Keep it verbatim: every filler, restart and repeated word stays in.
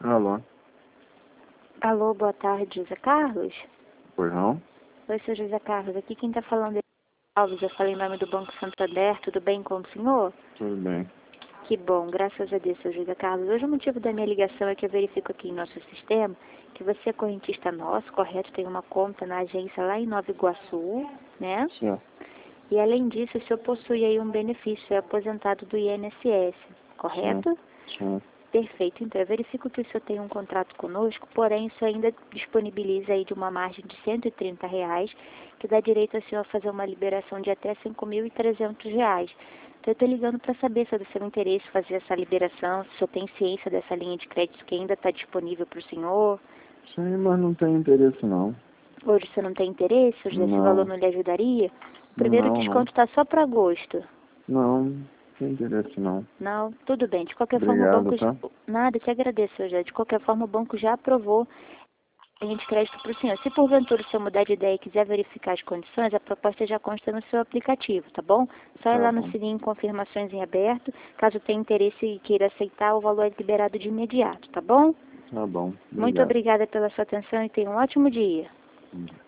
Alô? Alô, boa tarde, José Carlos? Pois não? Oi, seu José Carlos. Aqui quem está falando é Alves. Eu falei em nome do Banco Santander. Tudo bem com o senhor? Tudo bem. Que bom, graças a Deus, seu José Carlos. Hoje o motivo da minha ligação é que eu verifico aqui em nosso sistema que você é correntista nosso, correto? Tem uma conta na agência lá em Nova Iguaçu, né? Certo. E além disso, o senhor possui aí um benefício, é aposentado do I N S S, correto? Certo. Certo. Perfeito. Então, eu verifico que o senhor tem um contrato conosco, porém, isso ainda disponibiliza aí de uma margem de cento e trinta reais, que dá direito ao senhor a fazer uma liberação de até cinco mil e trezentos reais. Então, eu estou ligando para saber se é do seu interesse fazer essa liberação, se o senhor tem ciência dessa linha de crédito que ainda está disponível para o senhor. Sim, mas não tem interesse não. Hoje o senhor não tem interesse? Hoje esse valor Não. não lhe ajudaria? O primeiro Não, não. desconto está só para agosto. Não, não tem interesse não. Não, tudo bem. De qualquer forma, o Obrigado, banco... tá? Nada, te agradeço, já. De qualquer forma, o banco já aprovou a linha de crédito para o senhor. Se porventura o senhor mudar de ideia e quiser verificar as condições, a proposta já consta no seu aplicativo, tá bom? Só ir Tá lá no bom. sininho confirmações em aberto. Caso tenha interesse e queira aceitar, o valor é liberado de imediato, tá bom? Tá bom. Muito Obrigado. obrigada pela sua atenção e tenha um ótimo dia. Hum.